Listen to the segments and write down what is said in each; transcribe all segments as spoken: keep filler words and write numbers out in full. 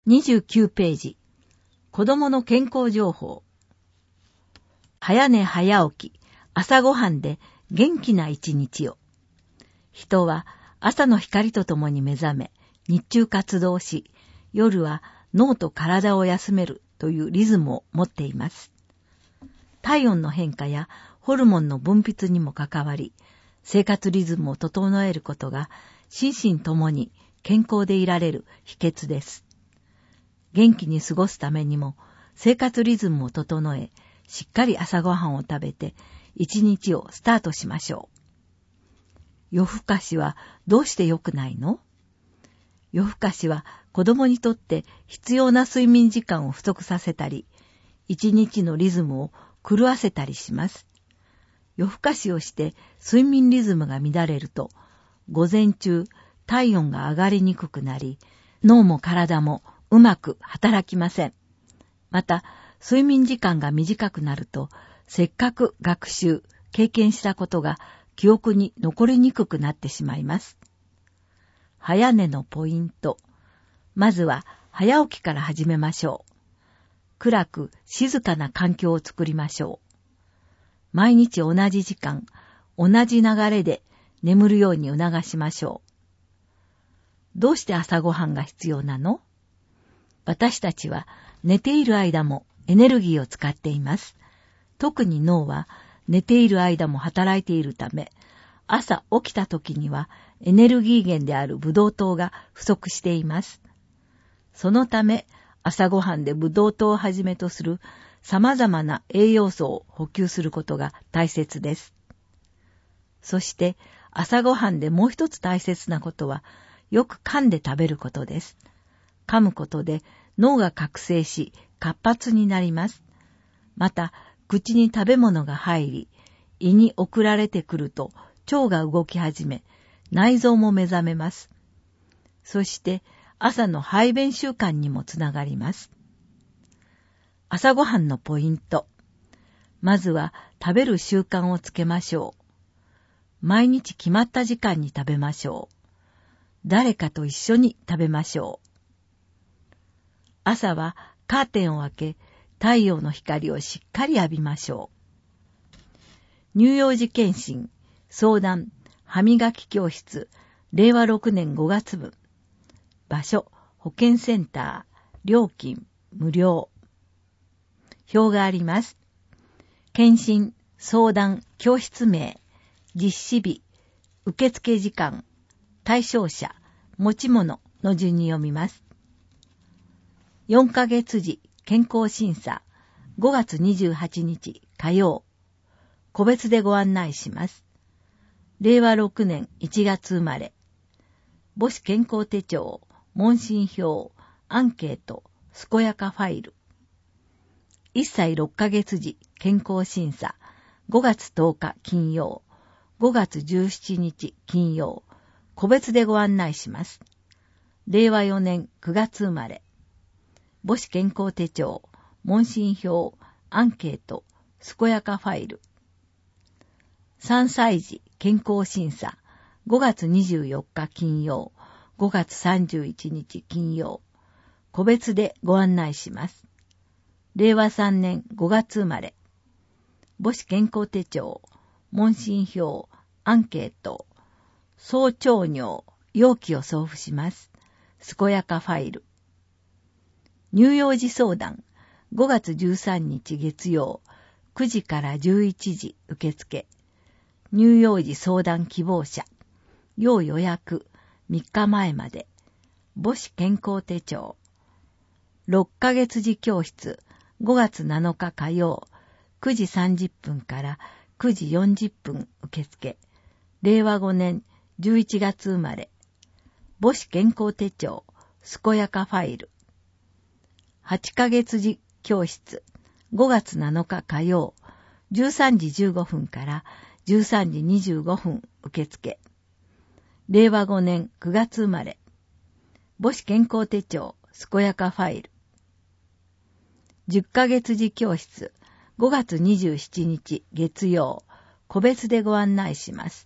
にじゅうきゅうページ、子供の健康情報。早寝早起き、朝ごはんで元気な一日を。人は朝の光とともに目覚め、日中活動し、夜は脳と体を休めるというリズムを持っています。体温の変化やホルモンの分泌にも関わり、生活リズムを整えることが心身ともに健康でいられる秘訣です。元気に過ごすためにも生活リズムを整え、しっかり朝ごはんを食べて一日をスタートしましょう。夜更かしはどうして良くないの？夜更かしは子供にとって必要な睡眠時間を不足させたり、一日のリズムを狂わせたりします。夜更かしをして睡眠リズムが乱れると、午前中体温が上がりにくくなり、脳も体もうまく働きません。また、睡眠時間が短くなると、せっかく学習、経験したことが記憶に残りにくくなってしまいます。早寝のポイント。まずは早起きから始めましょう。暗く静かな環境を作りましょう。毎日同じ時間、同じ流れで眠るように促しましょう。どうして朝ごはんが必要なの？私たちは寝ている間もエネルギーを使っています。特に脳は寝ている間も働いているため、朝起きた時にはエネルギー源であるブドウ糖が不足しています。そのため、朝ごはんでブドウ糖をはじめとする様々な栄養素を補給することが大切です。そして、朝ごはんでもう一つ大切なことは、よく噛んで食べることです。噛むことで脳が覚醒し活発になります。また、口に食べ物が入り、胃に送られてくると腸が動き始め、内臓も目覚めます。そして、朝の排便習慣にもつながります。朝ごはんのポイント。まずは食べる習慣をつけましょう。毎日決まった時間に食べましょう。誰かと一緒に食べましょう。朝はカーテンを開け、太陽の光をしっかり浴びましょう。乳幼児検診、相談、歯磨き教室、れいわろくねんごがつぶん。場所、保健センター、料金、無料。表があります。検診、相談、教室名、実施日、受付時間、対象者、持ち物の順に読みます。よんかげつじ、健康審査、ごがつにじゅうはちにち火曜。個別でご案内します。れいわろくねんいちがつ生まれ。母子健康手帳、問診票、アンケート、健やかファイル。いっさいろっかげつじ、健康審査、ごがつとおか金曜、ごがつじゅうしちにち金曜、個別でご案内します。れいわよねんくがつ生まれ。母子健康手帳、問診票、アンケート、健やかファイル。さんさいじ健康審査、ごがつにじゅうよっか金曜、ごがつさんじゅういちにち金曜、個別でご案内します。れいわさんねんごがつ生まれ。母子健康手帳、問診票、アンケート、総長尿、容器を送付します。健やかファイル。乳幼児相談、ごがつじゅうさんにち月曜、くじからじゅういちじ受付。乳幼児相談希望者、要予約、みっかまえまで。母子健康手帳。ろっかげつじ教室、ごがつなのか火曜、くじさんじゅっぷんからくじよんじゅっぷん受付。れいわごねんじゅういちがつ生まれ。母子健康手帳、健やかファイル。はちかげつじ教室、ごがつなのか火曜、じゅうさんじじゅうごふんからじゅうさんじにじゅうごふん受付。れいわごねんくがつ生まれ。母子健康手帳、健やかファイル。じゅっかげつじ教室、ごがつにじゅうしちにち月曜、個別でご案内します。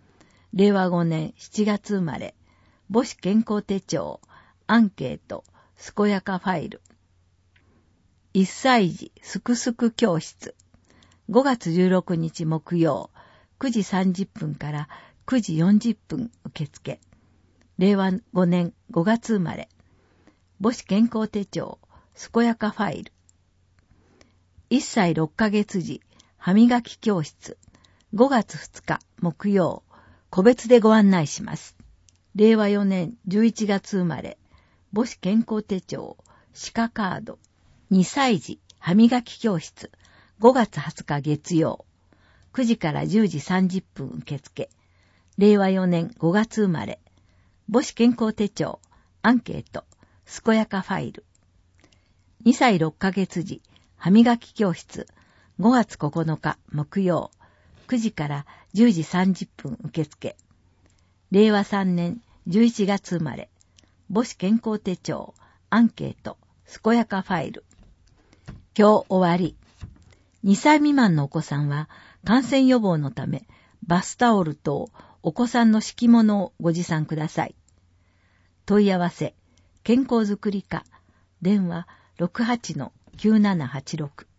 れいわごねんしちがつ生まれ。母子健康手帳、アンケート、 健やかファイル。いっさい児すくすく教室。ごがつじゅうろくにち木曜、くじさんじゅっぷんからくじよんじゅっぷん受付。れいわごねんごがつ生まれ。母子健康手帳、健やかファイル。いっさいろっかげつ児歯磨き教室。ごがつふつか木曜、個別でご案内します。れいわよねんじゅういちがつ生まれ。母子健康手帳、歯科カード。にさい児歯磨き教室。ごがつはつか月曜。くじからじゅうじさんじゅっぷん受付。れいわよねんごがつ生まれ。母子健康手帳、アンケート、健やかファイル。にさいろっかげつ児歯磨き教室。ごがつここのか木曜。くじからじゅうじさんじゅっぷん受付。れいわさんねんじゅういちがつ生まれ。母子健康手帳、アンケート、健やかファイル。今日終わり。にさい未満のお子さんは感染予防のためバスタオルとお子さんの敷物をご持参ください。問い合わせ、健康づくり課、電話 ろくはちのきゅうななはちろく。